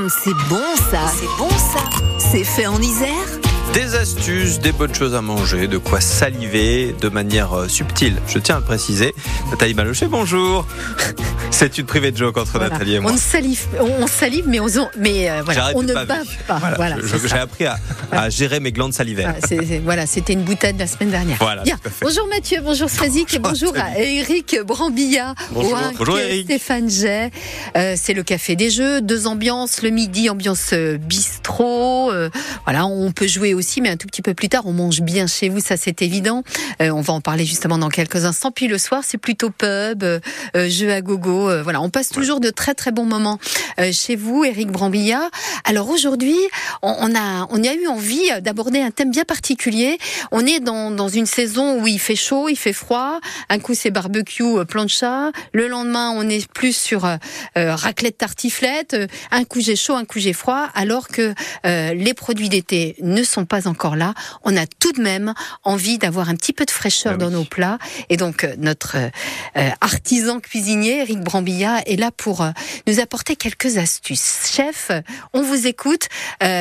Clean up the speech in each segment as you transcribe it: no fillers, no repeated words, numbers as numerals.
c'est bon ça. C'est bon ça. C'est fait en Isère. Des astuces, des bonnes choses à manger, de quoi saliver de manière subtile, je tiens à le préciser. Nathalie Malochet, bonjour. C'est une privée de joke entre Nathalie et moi. On salive, mais voilà, on ne bave pas. Voilà, j'ai appris à gérer mes glandes salivaires. C'était une boutade la semaine dernière. Voilà, bien. Bonjour Mathieu, bonjour Swazik et bonjour à Eric Brambilla. Bonjour Eric. Stéphane Jay. C'est le Café des Jeux, 2 ambiances, le midi ambiance bistrot. Voilà, on peut jouer aussi, mais un tout petit peu plus tard, on mange bien chez vous, ça c'est évident. On va en parler justement dans quelques instants. Puis le soir, c'est plutôt pub, jeux à gogo. Voilà, on passe toujours de très très bons moments chez vous, Eric Brambilla. Alors aujourd'hui, on a eu envie d'aborder un thème bien particulier. On est dans une saison où il fait chaud, il fait froid. Un coup c'est barbecue, plancha. Le lendemain, on est plus sur raclette, tartiflette. Un coup j'ai chaud, un coup j'ai froid. Alors que les produits d'été ne sont pas encore là, on a tout de même envie d'avoir un petit peu de fraîcheur dans nos plats. Et donc notre artisan cuisinier, Eric Brambilla, est là pour nous apporter quelques astuces. Chef, on vous écoute.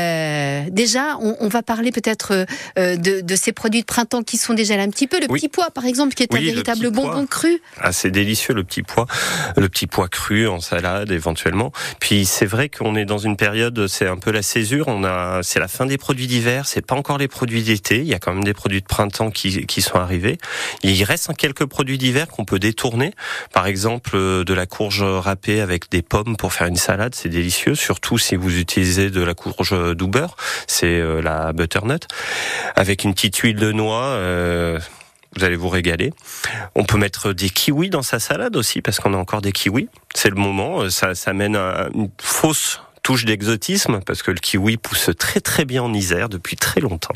Déjà, on va parler peut-être de ces produits de printemps qui sont déjà là un petit peu. Le petit pois, par exemple, qui est un véritable bonbon cru. Ah, c'est délicieux, le petit pois. Le petit pois cru en salade, éventuellement. Puis c'est vrai qu'on est dans une période, c'est un peu la césure. C'est la fin des produits d'hiver. C'est pas encore les produits d'été. Il y a quand même des produits de printemps qui sont arrivés. Il reste quelques produits d'hiver qu'on peut détourner. Par exemple, de la courge râpée avec des pommes pour faire une salade. C'est délicieux. Surtout si vous utilisez de la courge douber. C'est la butternut. Avec une petite huile de noix. Vous allez vous régaler. On peut mettre des kiwis dans sa salade aussi, parce qu'on a encore des kiwis. C'est le moment. Ça mène à une fausse touche d'exotisme, parce que le kiwi pousse très très bien en Isère depuis très longtemps.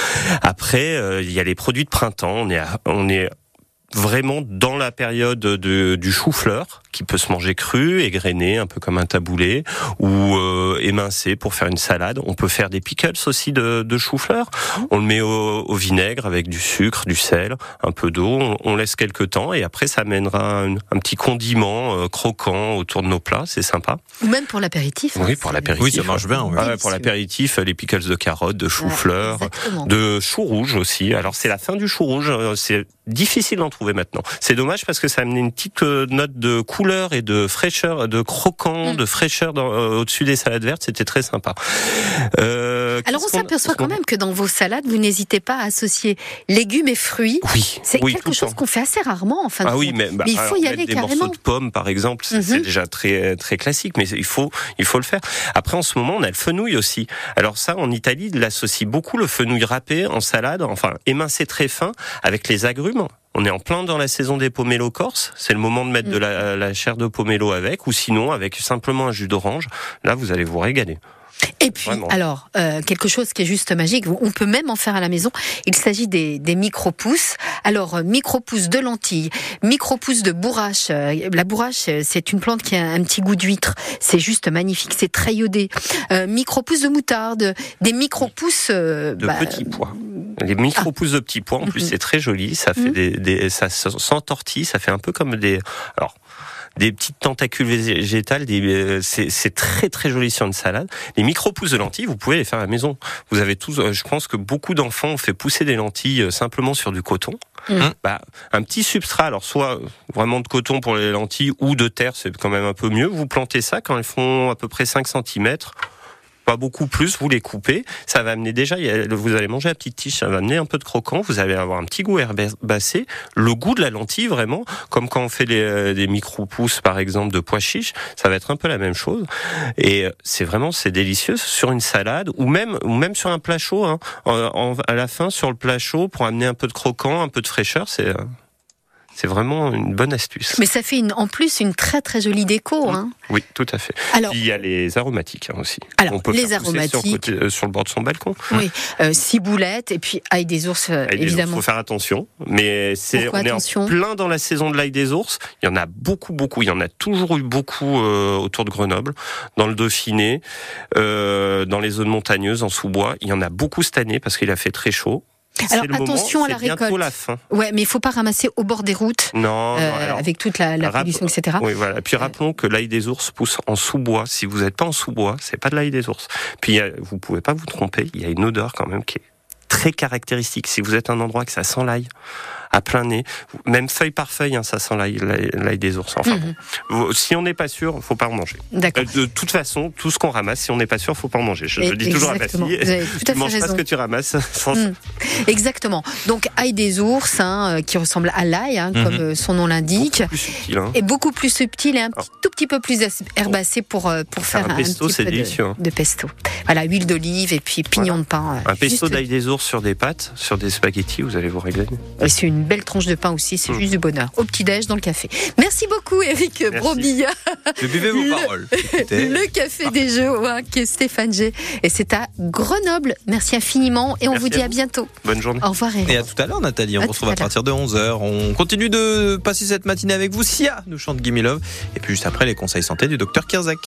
Après, il y a les produits de printemps. On est vraiment dans la période du chou-fleur, qui peut se manger cru, égrené, un peu comme un taboulé, ou émincé pour faire une salade. On peut faire des pickles aussi de chou-fleur. On le met au vinaigre avec du sucre, du sel, un peu d'eau. On laisse quelques temps et après ça amènera un petit condiment croquant autour de nos plats. C'est sympa. Ou même pour l'apéritif. Oui, pour l'apéritif. Oui, ça marche bien. Oui. Pour l'apéritif, les pickles de carottes, de chou-fleur, de chou rouge aussi. Alors c'est la fin du chou rouge. C'est difficile d'en trouver maintenant. C'est dommage parce que ça a amené une petite note de couleur et de fraîcheur, de croquant, de fraîcheur au-dessus des salades vertes. C'était très sympa. Alors on s'aperçoit quand même que dans vos salades, vous n'hésitez pas à associer légumes et fruits. Oui. C'est quelque chose qu'on fait assez rarement en fin de compte. Mais il faut y aller des carrément. Morceaux de pommes, par exemple, c'est déjà très très classique, mais il faut le faire. Après, en ce moment, on a le fenouil aussi. Alors ça, en Italie, ils l'associent beaucoup, le fenouil râpé en salade, enfin émincé très fin, avec les agrumes. On est en plein dans la saison des pomelos corses. C'est le moment de mettre de la chair de pomelo avec, ou sinon avec simplement un jus d'orange. Là, vous allez vous régaler. Et puis, alors, quelque chose qui est juste magique, on peut même en faire à la maison. Il s'agit des micro-pousses. Alors, micro-pousses de lentilles, micro-pousses de bourrache. La bourrache, c'est une plante qui a un petit goût d'huître. C'est juste magnifique, c'est très iodé. Micro-pousses de moutarde, des micro-pousses... petits pois. Les micro-pousses de petits pois, en plus, c'est très joli. Ça fait ça s'entortille, ça fait un peu comme des petites tentacules végétales, c'est très très joli sur une salade. Les micro-pousses de lentilles, vous pouvez les faire à la maison. Vous avez tous, je pense que beaucoup d'enfants ont fait pousser des lentilles simplement sur du coton. Un petit substrat, alors soit vraiment de coton pour les lentilles ou de terre, c'est quand même un peu mieux. Vous plantez ça quand elles font à peu près 5 cm. Pas beaucoup plus, vous les coupez, ça va amener déjà, vous allez manger la petite tige, ça va amener un peu de croquant, vous allez avoir un petit goût herbacé, le goût de la lentille vraiment, comme quand on fait des micro-pousses par exemple de pois chiches, ça va être un peu la même chose, et c'est délicieux sur une salade, ou même sur un plat chaud, à la fin sur le plat chaud, pour amener un peu de croquant, un peu de fraîcheur, c'est vraiment une bonne astuce. Mais ça fait en plus une très très jolie déco. Oui, tout à fait. Alors, il y a les aromatiques aussi. Alors, on peut les faire aromatiques sur le bord de son balcon. Oui, ciboulettes et puis ail des ours, évidemment. Il faut faire attention, mais on est en plein dans la saison de l'ail des ours. Il y en a beaucoup. Il y en a toujours eu beaucoup autour de Grenoble, dans le Dauphiné, dans les zones montagneuses, en sous-bois. Il y en a beaucoup cette année parce qu'il a fait très chaud. Alors c'est le attention moment, à la c'est bientôt récolte. la fin. Ouais, mais il faut pas ramasser au bord des routes. Non, alors, avec toute la pollution, etc. Oui, voilà. Puis rappelons que l'ail des ours pousse en sous-bois. Si vous n'êtes pas en sous-bois, c'est pas de l'ail des ours. Puis vous pouvez pas vous tromper. Il y a une odeur quand même qui est très caractéristique. Si vous êtes à un endroit que ça sent l'ail à plein nez, même feuille par feuille, ça sent l'ail des ours. Enfin, si on n'est pas sûr, faut pas en manger. D'accord. De toute façon, tout ce qu'on ramasse, si on n'est pas sûr, faut pas en manger. Je dis toujours à ma fille, Vous avez tout à tu fait manges pas raison. ce que tu ramasses. Exactement. Donc ail des ours, qui ressemble à l'ail, comme son nom l'indique, Plus subtil. et beaucoup plus subtil et tout petit peu plus herbacé pour faire un pesto, petit c'est peu délicieux. de pesto. Voilà, huile d'olive et puis pignon de pain. Un pesto juste- d'ail des ours sur des pâtes, sur des spaghettis, vous allez vous régler. Et c'est une belle tranche de pain aussi, c'est juste du bonheur. Au petit-déj, dans le café. Merci beaucoup, Eric Brobilla. Je buvais vos paroles. Écoutez. Le café des jeux, qui est Stéphane G. Et c'est à Grenoble. Merci infiniment et on Merci vous dit à à vous. bientôt. Bonne journée. Au revoir, Eric. Et à tout à l'heure, Nathalie. On À se tout retrouve à à partir de 11h. On continue de passer cette matinée avec vous. Sia nous chante Gimme Love. Et puis juste après, les conseils santé du docteur Kirzak.